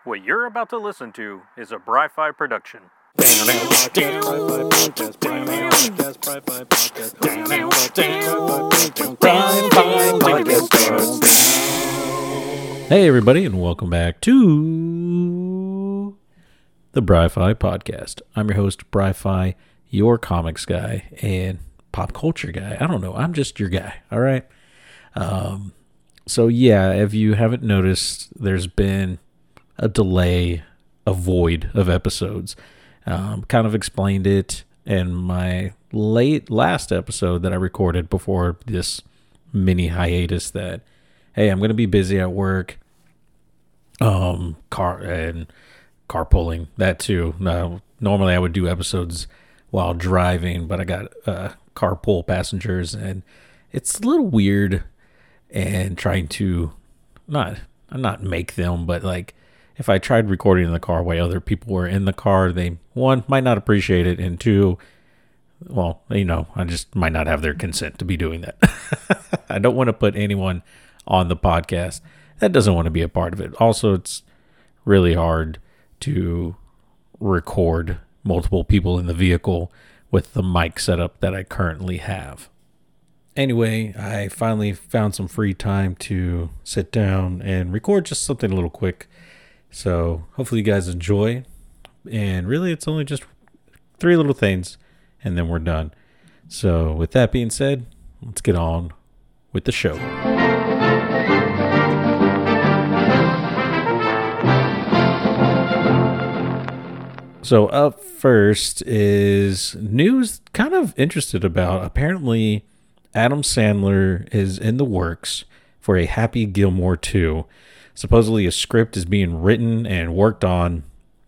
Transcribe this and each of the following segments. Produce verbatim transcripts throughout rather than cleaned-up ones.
What you're about to listen to is a Bri-Fi production. Hey everybody, and welcome back to the Bri-Fi podcast. I'm your host, Bri-Fi, your comics guy and pop culture guy. I don't know, I'm just your guy, all right? Um, so yeah, if you haven't noticed, there's been a delay, a void of episodes. Um, kind of explained it in my late last episode that I recorded before this mini hiatus that, hey, I'm going to be busy at work, um, car and carpooling, that too. Now, normally I would do episodes while driving, but I got uh, carpool passengers, and it's a little weird and trying to not not make them, but like if I tried recording in the car while other people were in the car, they, one, might not appreciate it, and two, well, you know, I just might not have their consent to be doing that. I don't want to put anyone on the podcast that doesn't want to be a part of it. Also, it's really hard to record multiple people in the vehicle with the mic setup that I currently have. Anyway, I finally found some free time to sit down and record just something a little quick. So hopefully you guys enjoy. And really, it's only just three little things, and then we're done. So with that being said, let's get on with the show. So up first is news kind of interested about. Apparently, Adam Sandler is in the works for a Happy Gilmore two. Supposedly a script is being written and worked on,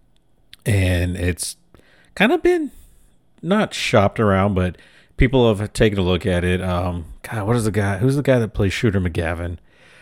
and it's kind of been not shopped around, but people have taken a look at it. Um, God, what is the guy? Who's the guy that plays Shooter McGavin?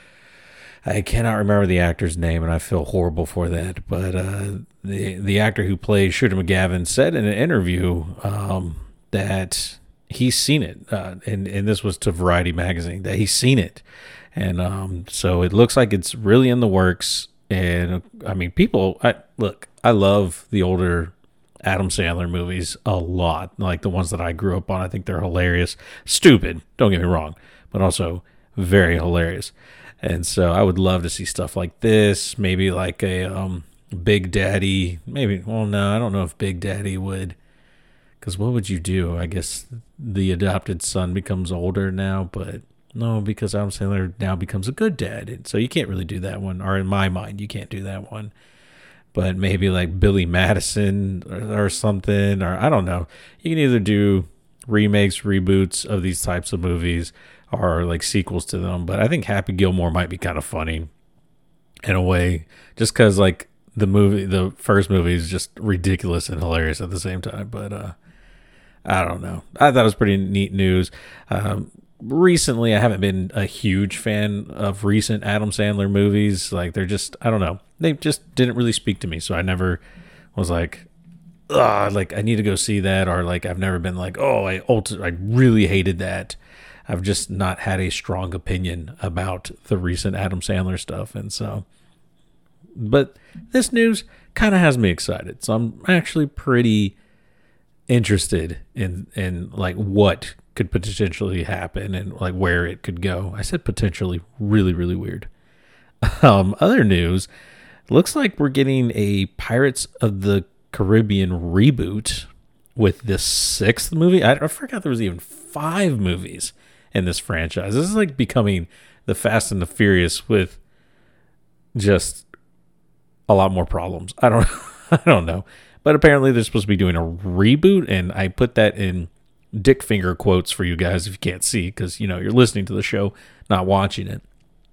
I cannot remember the actor's name, and I feel horrible for that. But uh, the the actor who plays Shooter McGavin said in an interview um, that he's seen it, uh, and and this was to Variety magazine, that he's seen it, and um, so it looks like it's really in the works. And I mean, people, I look, I love the older Adam Sandler movies a lot, like the ones that I grew up on. I think they're hilarious, stupid, don't get me wrong, but also very hilarious. And so I would love to see stuff like this, maybe like a um, Big Daddy, maybe, well, no, I don't know if Big Daddy would, because what would you do? I guess the adopted son becomes older now, but no, because Adam Sandler now becomes a good dad. And so you can't really do that one, or in my mind, you can't do that one. But maybe like Billy Madison or, or something, or I don't know. You can either do remakes, reboots of these types of movies, or like sequels to them. But I think Happy Gilmore might be kind of funny in a way, just because like the movie, the first movie is just ridiculous and hilarious at the same time. But uh, I don't know. I thought it was pretty neat news. Um, recently, I haven't been a huge fan of recent Adam Sandler movies. Like they're just, I don't know. They just didn't really speak to me. So I never was like, ugh, like I need to go see that. Or like I've never been like, oh, I ulti- I really hated that. I've just not had a strong opinion about the recent Adam Sandler stuff. And so, but this news kind of has me excited. So I'm actually pretty interested in, in like what could potentially happen and like where it could go. I said potentially, really, really weird. Um, other news, looks like we're getting a Pirates of the Caribbean reboot with the sixth movie. I, I forgot there was even five movies in this franchise. This is like becoming the Fast and the Furious with just a lot more problems. I don't, I don't know, but apparently they're supposed to be doing a reboot, and I put that in dick finger quotes for you guys if you can't see, because you know you're listening to the show, not watching it.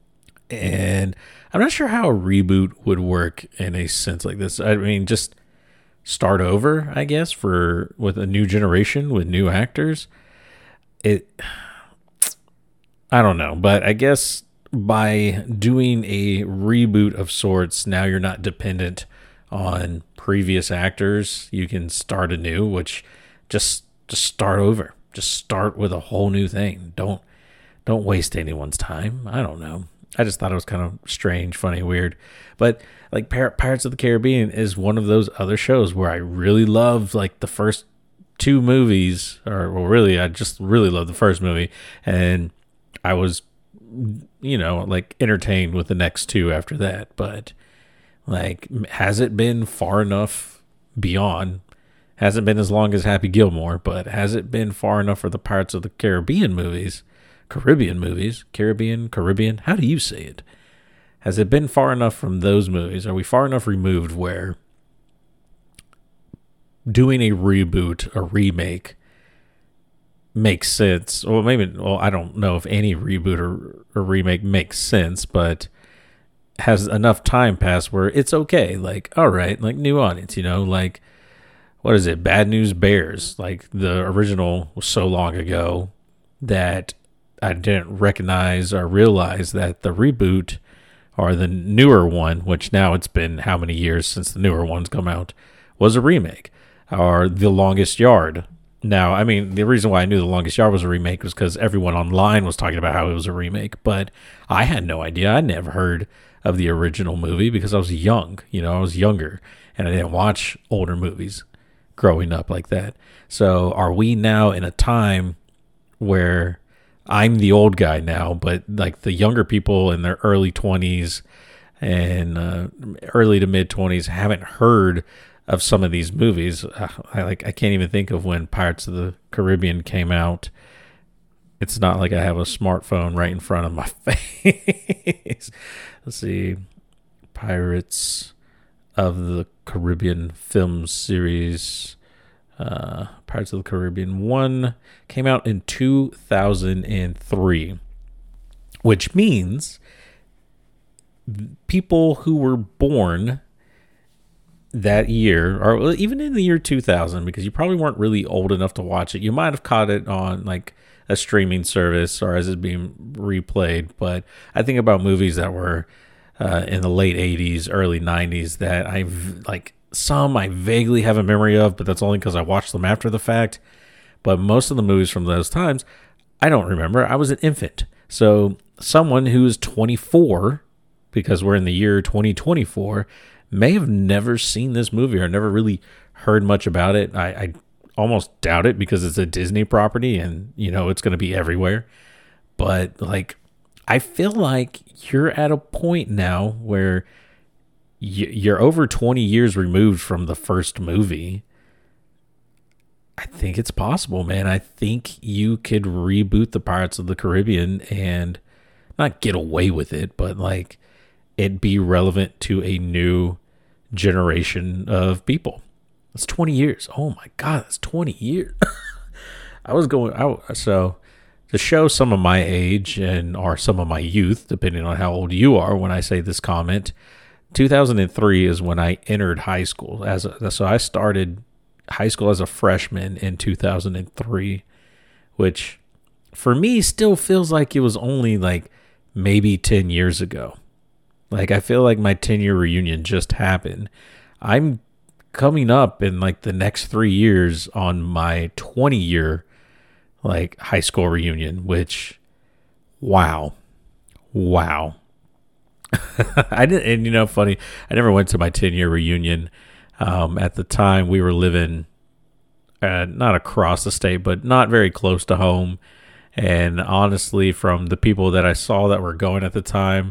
And I'm not sure how a reboot would work in a sense like this. I mean, just start over, I guess, for with a new generation with new actors. It. I don't know, but I guess by doing a reboot of sorts, now you're not dependent on previous actors. You can start anew, which just just start over. Just start with a whole new thing. Don't don't waste anyone's time. I don't know. I just thought it was kind of strange, funny, weird. But like Pir- Pirates of the Caribbean is one of those other shows where I really loved like the first two movies, or well, really, I just really loved the first movie, and I was, you know, like entertained with the next two after that. But like, has it been far enough beyond? Hasn't been as long as Happy Gilmore, but has it been far enough for the Pirates of the Caribbean movies? Caribbean movies? Caribbean? Caribbean? How do you say it? Has it been far enough from those movies? Are we far enough removed where doing a reboot, a remake, makes sense? Well, maybe, well, I don't know if any reboot or, or remake makes sense, but has enough time passed where it's okay. Like, all right, like new audience, you know, like, what is it? Bad News Bears. Like the original was so long ago that I didn't recognize or realize that the reboot or the newer one, which now it's been how many years since the newer one's come out, was a remake. Or The Longest Yard. Now, I mean, the reason why I knew The Longest Yard was a remake was because everyone online was talking about how it was a remake, but I had no idea. I never heard of the original movie because I was young. You know, I was younger and I didn't watch older movies growing up like that. So are we now in a time where I'm the old guy now, but like the younger people in their early twenties and uh, early to mid twenties haven't heard of some of these movies? Uh, I like I can't even think of when Pirates of the Caribbean came out. It's not like I have a smartphone right in front of my face. Let's see. Pirates of the Caribbean film series. Uh, Pirates of the Caribbean one came out in two thousand three, which means people who were born that year, or even in the year two thousand, because you probably weren't really old enough to watch it. You might have caught it on like a streaming service or as it's being replayed. But I think about movies that were uh, in the late eighties, early nineties that I've like some I vaguely have a memory of, but that's only because I watched them after the fact. But most of the movies from those times, I don't remember. I was an infant. So someone who is twenty-four, because we're in the year twenty twenty-four, may have never seen this movie or never really heard much about it. I, I almost doubt it because it's a Disney property and, you know, it's going to be everywhere. But, like, I feel like you're at a point now where y- you're over twenty years removed from the first movie. I think it's possible, man. I think you could reboot the Pirates of the Caribbean and not get away with it, but, like, it be relevant to a new generation of people. That's twenty years. Oh my God, that's twenty years. I was going out. So to show some of my age and or some of my youth, depending on how old you are when I say this comment, two thousand three is when I entered high school. As a, so I started high school as a freshman in two thousand three, which for me still feels like it was only like maybe ten years ago. Like, I feel like my ten-year reunion just happened. I'm coming up in, like, the next three years on my twenty-year, like, high school reunion, which, wow. Wow. I didn't, and, you know, funny, I never went to my ten-year reunion. Um, at the time, we were living, uh, not across the state, but not very close to home. And honestly, from the people that I saw that were going at the time,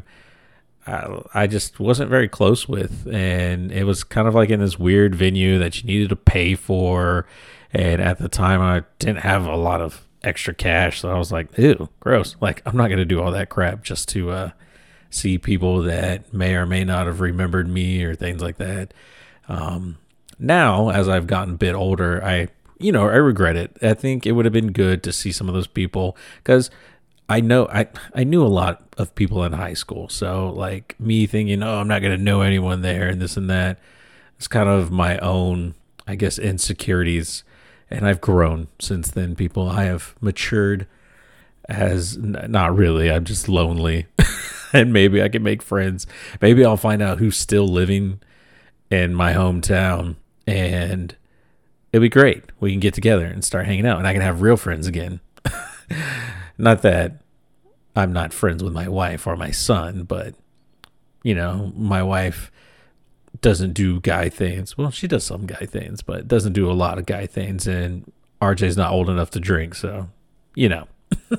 I just wasn't very close with, and it was kind of like in this weird venue that you needed to pay for, and at the time I didn't have a lot of extra cash, so I was like, ew, gross. Like, I'm not going to do all that crap just to uh, see people that may or may not have remembered me or things like that. Um, now, as I've gotten a bit older, I, you know, I regret it. I think it would have been good to see some of those people, because I know I, I knew a lot of people in high school. So like me thinking, oh, I'm not going to know anyone there and this and that. It's kind of my own, I guess, insecurities. And I've grown since then, people. I have matured as n- not really. I'm just lonely and maybe I can make friends. Maybe I'll find out who's still living in my hometown and it'll be great. We can get together and start hanging out and I can have real friends again. Not that I'm not friends with my wife or my son, but, you know, my wife doesn't do guy things. Well, she does some guy things, but doesn't do a lot of guy things. And R J's not old enough to drink, so, you know.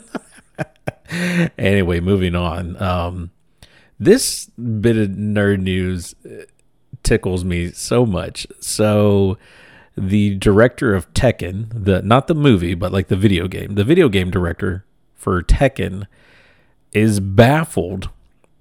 Anyway, moving on. Um, this bit of nerd news tickles me so much. So the director of Tekken, the not the movie, but like the video game, the video game director for Tekken is baffled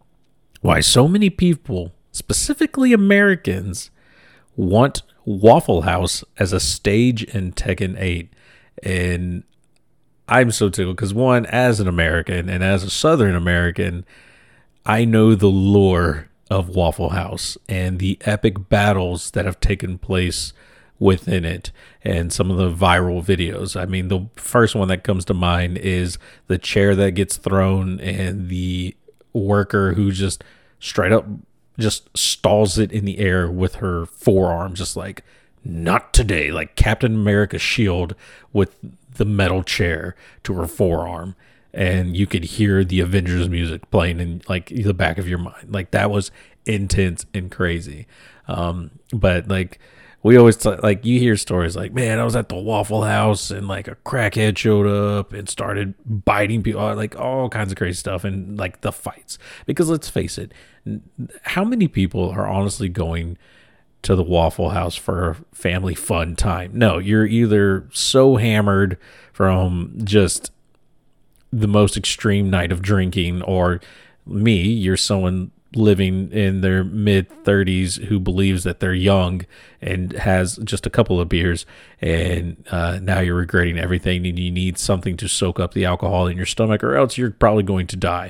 why so many people, specifically Americans, want Waffle House as a stage in Tekken eight. And I'm so tickled because, one, as an American and as a Southern American, I know the lore of Waffle House and the epic battles that have taken place within it and some of the viral videos. I mean, the first one that comes to mind is the chair that gets thrown and the worker who just straight up just stalls it in the air with her forearm, just like, not today, like Captain America's shield with the metal chair to her forearm. And you could hear the Avengers music playing in like the back of your mind. Like that was intense and crazy. Um, but like we always t- like you hear stories like, man, I was at the Waffle House and like a crackhead showed up and started biting people, like all kinds of crazy stuff, and like the fights. Because let's face it, how many people are honestly going to the Waffle House for a family fun time? No, you're either so hammered from just the most extreme night of drinking, or me, you're someone living in their mid thirties who believes that they're young and has just a couple of beers, and uh, now you're regretting everything and you need something to soak up the alcohol in your stomach, or else you're probably going to die.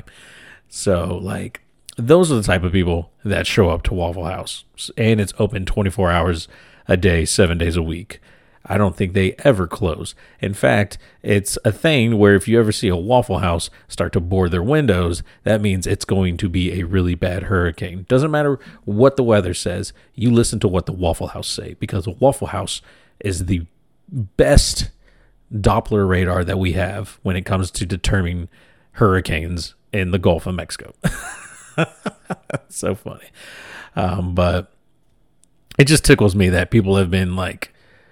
So like, those are the type of people that show up to Waffle House, and it's open twenty-four hours a day, seven days a week. I don't think they ever close. In fact, it's a thing where if you ever see a Waffle House start to board their windows, that means it's going to be a really bad hurricane. Doesn't matter what the weather says, you listen to what the Waffle House say, because the Waffle House is the best Doppler radar that we have when it comes to determining hurricanes in the Gulf of Mexico. So funny. Um, but it just tickles me that people have been like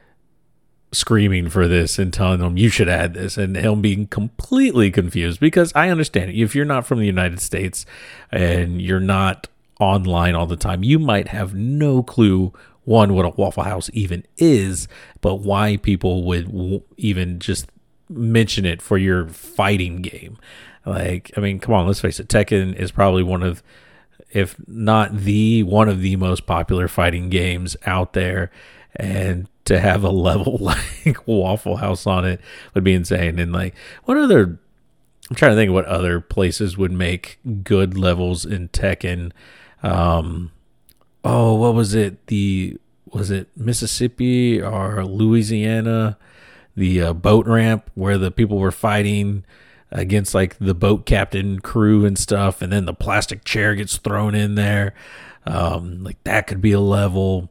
screaming for this and telling them you should add this, and him being completely confused, because I understand it. If you're not from the United States and you're not online all the time, you might have no clue, one, what a Waffle House even is, but why people would w- even just mention it for your fighting game. Like, I mean, come on, let's face it. Tekken is probably one of, if not the, one of the most popular fighting games out there. And to have a level like Waffle House on it would be insane. And like, what other, I'm trying to think of what other places would make good levels in Tekken. Um, oh, what was it? The, was it Mississippi or Louisiana? The uh, boat ramp where the people were fighting against like the boat captain crew and stuff, and then the plastic chair gets thrown in there. Um, like that could be a level.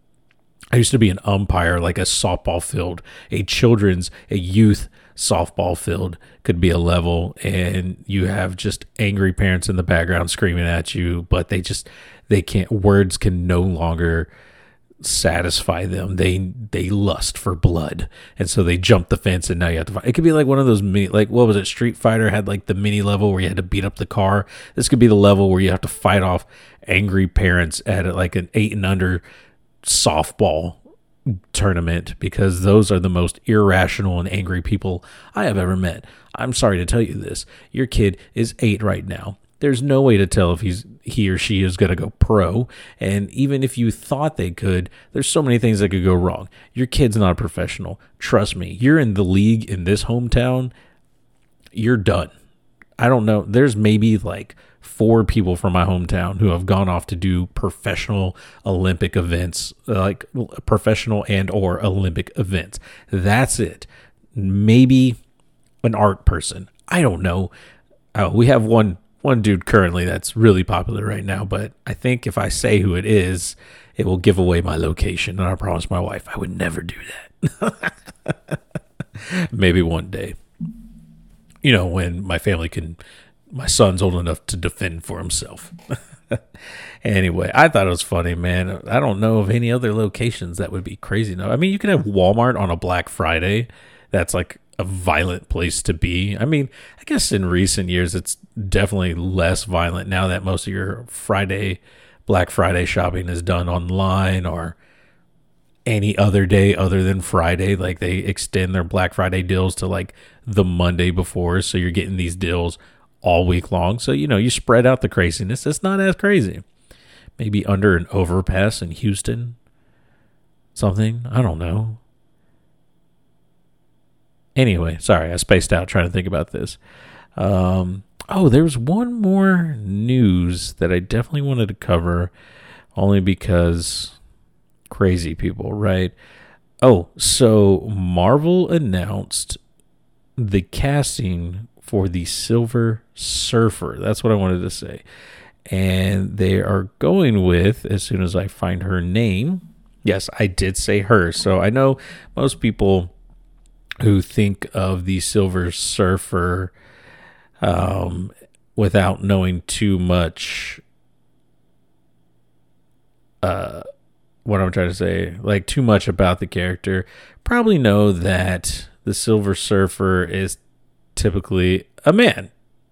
I used to be an umpire, like a softball field, a children's, a youth softball field could be a level, and you have just angry parents in the background screaming at you, but they just, they can't, words can no longer satisfy them. They they lust for blood, and so they jump the fence, and now you have to fight. It could be like one of those mini, like what was it, Street Fighter had like the mini level where you had to beat up the car. This could be the level where you have to fight off angry parents at like an eight and under softball tournament, because those are the most irrational and angry people I have ever met. I'm sorry to tell you this, your kid is eight right now. There's no way to tell if he's he or she is going to go pro. And even if you thought they could, there's so many things that could go wrong. Your kid's not a professional. Trust me, you're in the league in this hometown, you're done. I don't know. There's maybe like four people from my hometown who have gone off to do professional Olympic events, like professional and or Olympic events. That's it. Maybe an art person. I don't know. Uh, we have one One dude currently that's really popular right now, but I think if I say who it is, it will give away my location. And I promise my wife I would never do that. Maybe one day, you know, when my family can my son's old enough to defend for himself. Anyway, I thought it was funny, man. I don't know of any other locations that would be crazy enough. I mean, you can have Walmart on a Black Friday. That's like a violent place to be. I mean, I guess in recent years, it's definitely less violent now that most of your Friday, Black Friday shopping is done online or any other day other than Friday. Like they extend their Black Friday deals to like the Monday before. So you're getting these deals all week long. So, you know, you spread out the craziness. It's not as crazy. Maybe under an overpass in Houston. Something. I don't know. Anyway, sorry, I spaced out trying to think about this. Um, oh, there was one more news that I definitely wanted to cover, only because crazy people, right? Oh, so Marvel announced the casting for the Silver Surfer. That's what I wanted to say. And they are going with, as soon as I find her name, yes, I did say her. So I know most people who think of the Silver Surfer um, without knowing too much, uh, what I'm trying to say, like too much about the character, probably know that the Silver Surfer is typically a man.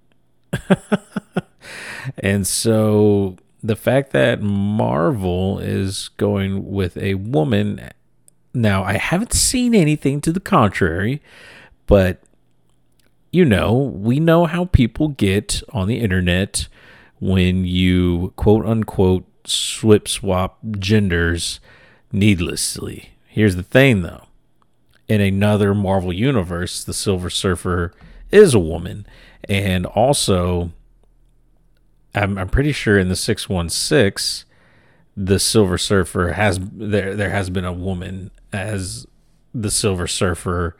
And so the fact that Marvel is going with a woman, now I haven't seen anything to the contrary, but you know, we know how people get on the internet when you quote unquote swip swap genders needlessly. Here's the thing though. In another Marvel universe, the Silver Surfer is a woman. And also, I'm, I'm pretty sure in the six one six, the Silver Surfer has there there has been a woman as the Silver Surfer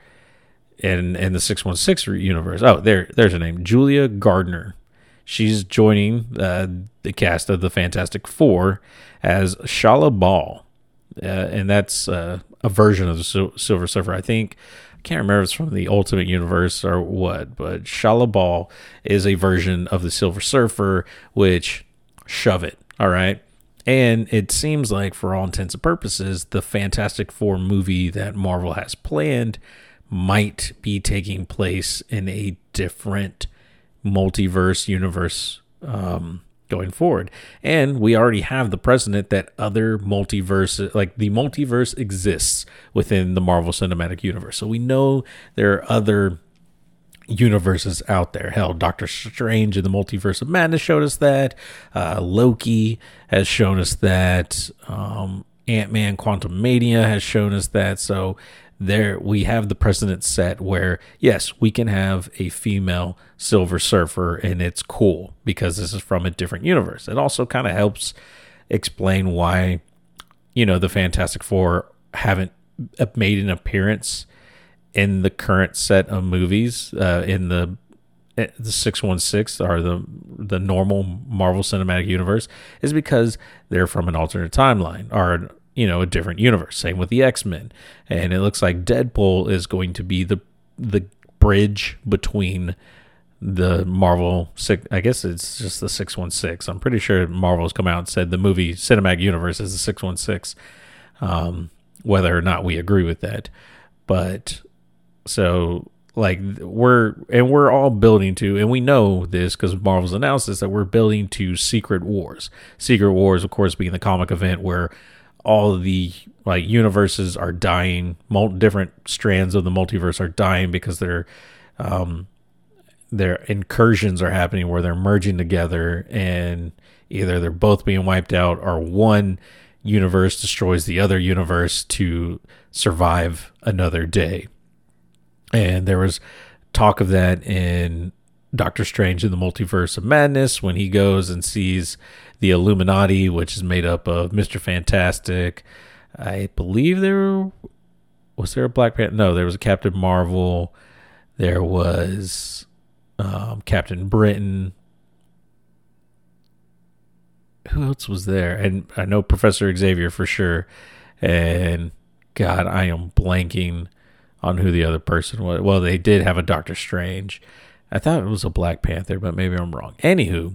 in in the six one six universe. Oh, there there's her name, Julia Gardner. She's joining uh, the cast of the Fantastic Four as Shala Bal, uh, and that's uh, a version of the Sil- Silver Surfer. I think I can't remember if it's from the Ultimate Universe or what, but Shala Bal is a version of the Silver Surfer, which shove it, all right? And it seems like, for all intents and purposes, the Fantastic Four movie that Marvel has planned might be taking place in a different multiverse universe um, going forward. And we already have the precedent that other multiverse, like the multiverse exists within the Marvel Cinematic Universe. So we know there are other universes out there. Hell, Doctor Strange in the Multiverse of Madness showed us that. Uh, Loki has shown us that. Um, Ant-Man Quantumania has shown us that. So there we have the precedent set where, yes, we can have a female Silver Surfer and it's cool because this is from a different universe. It also kind of helps explain why, you know, the Fantastic Four haven't made an appearance in the current set of movies uh, in the the six one six or the the normal Marvel Cinematic Universe, is because they're from an alternate timeline or, you know, a different universe. Same with the X-Men. And it looks like Deadpool is going to be the the bridge between the Marvel, I guess it's just the six one six. I'm pretty sure Marvel's come out and said the movie Cinematic Universe is the six one six, um, whether or not we agree with that. But so, like, we're, and we're all building to, and we know this because Marvel's announced this, that we're building to Secret Wars. Secret Wars, of course, being the comic event where all of the like universes are dying, mul- different strands of the multiverse are dying because their um, their incursions are happening where they're merging together, and either they're both being wiped out or one universe destroys the other universe to survive another day. And there was talk of that in Doctor Strange in the Multiverse of Madness when he goes and sees the Illuminati, which is made up of Mister Fantastic. I believe there was there a Black Panther. No, there was a Captain Marvel. There was um, Captain Britain. Who else was there? And I know Professor Xavier for sure. And God, I am blanking on who the other person was. Well, they did have a Doctor Strange. I thought it was a Black Panther, but maybe I'm wrong. Anywho,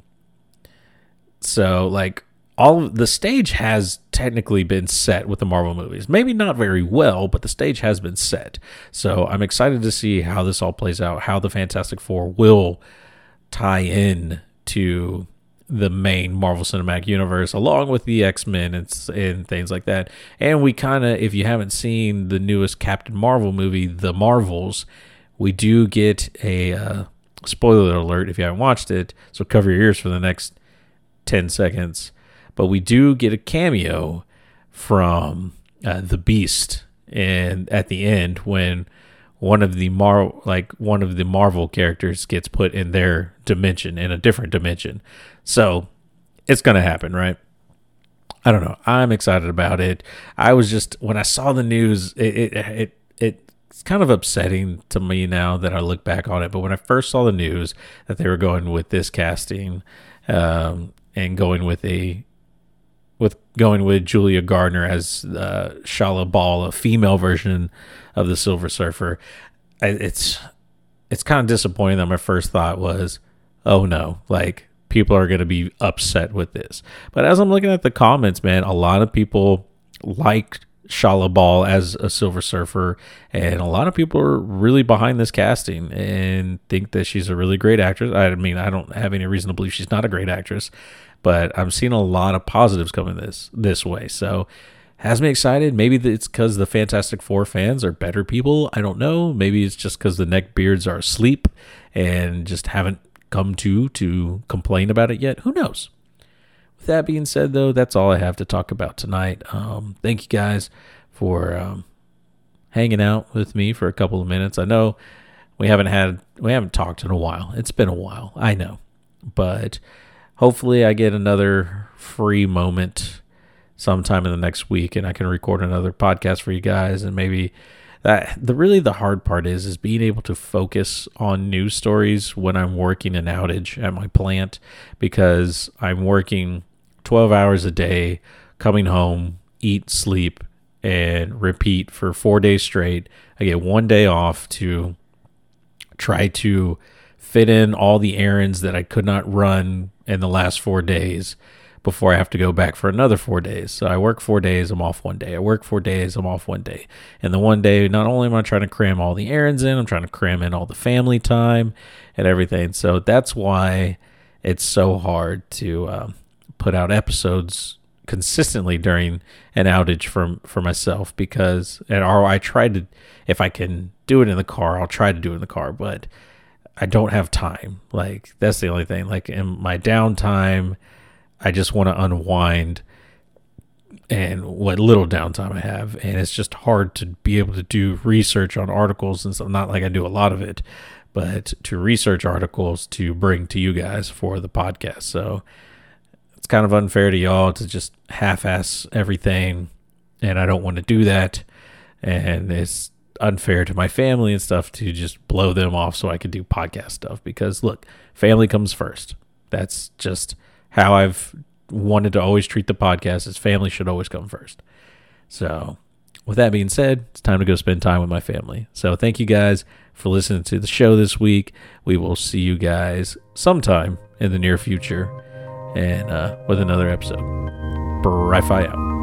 so like all the stage has technically been set with the Marvel movies. Maybe not very well, but the stage has been set. So I'm excited to see how this all plays out, how the Fantastic Four will tie in to the main Marvel Cinematic Universe, along with the X-Men and, and things like that. And we kind of, if you haven't seen the newest Captain Marvel movie, The Marvels, we do get a uh, spoiler alert if you haven't watched it, so cover your ears for the next ten seconds. But we do get a cameo from uh, the Beast, and at the end when one of the Mar like one of the Marvel characters gets put in their dimension, in a different dimension. So it's gonna happen, right? I don't know. I'm excited about it. I was just when I saw the news, it it, it it's kind of upsetting to me now that I look back on it. But when I first saw the news that they were going with this casting, um, and going with a with going with Julia Gardner as uh, Shala Ball, a female version of the Silver Surfer, I, it's it's kind of disappointing that my first thought was, oh no, like people are going to be upset with this. But as I'm looking at the comments, man, a lot of people liked Shala Ball as a Silver Surfer, and a lot of people are really behind this casting and think that she's a really great actress. I mean, I don't have any reason to believe she's not a great actress, but I'm seeing a lot of positives coming this this way. So has me excited. Maybe it's because the Fantastic Four fans are better people. I don't know. Maybe it's just because the neckbeards are asleep and just haven't come to to complain about it yet. Who knows? With that being said, though, that's all I have to talk about tonight. Um, thank you guys for um, hanging out with me for a couple of minutes. I know we haven't had we haven't talked in a while. It's been a while, I know, but hopefully I get another free moment sometime in the next week, and I can record another podcast for you guys. And maybe that the really the hard part is is being able to focus on news stories when I'm working an outage at my plant, because I'm working twelve hours a day, coming home, eat, sleep, and repeat for four days straight. I get one day off to try to fit in all the errands that I could not run in the last four days before I have to go back for another four days. So I work four days, I'm off one day. I work four days, I'm off one day. And the one day, not only am I trying to cram all the errands in, I'm trying to cram in all the family time and everything. So that's why it's so hard to um, put out episodes consistently during an outage for, for myself, because and or I try to, if I can do it in the car, I'll try to do it in the car, but I don't have time. Like, that's the only thing. Like, in my downtime, I just want to unwind, and what little downtime I have. And it's just hard to be able to do research on articles and stuff. Not like I do a lot of it, but to research articles to bring to you guys for the podcast. So it's kind of unfair to y'all to just half-ass everything, and I don't want to do that. And it's unfair to my family and stuff to just blow them off so I can do podcast stuff, because look, family comes first. That's just how I've wanted to always treat the podcast, is family should always come first. So with that being said, it's time to go spend time with my family. So thank you guys for listening to the show this week. We will see you guys sometime in the near future, and uh, with another episode. Bri-Fi out.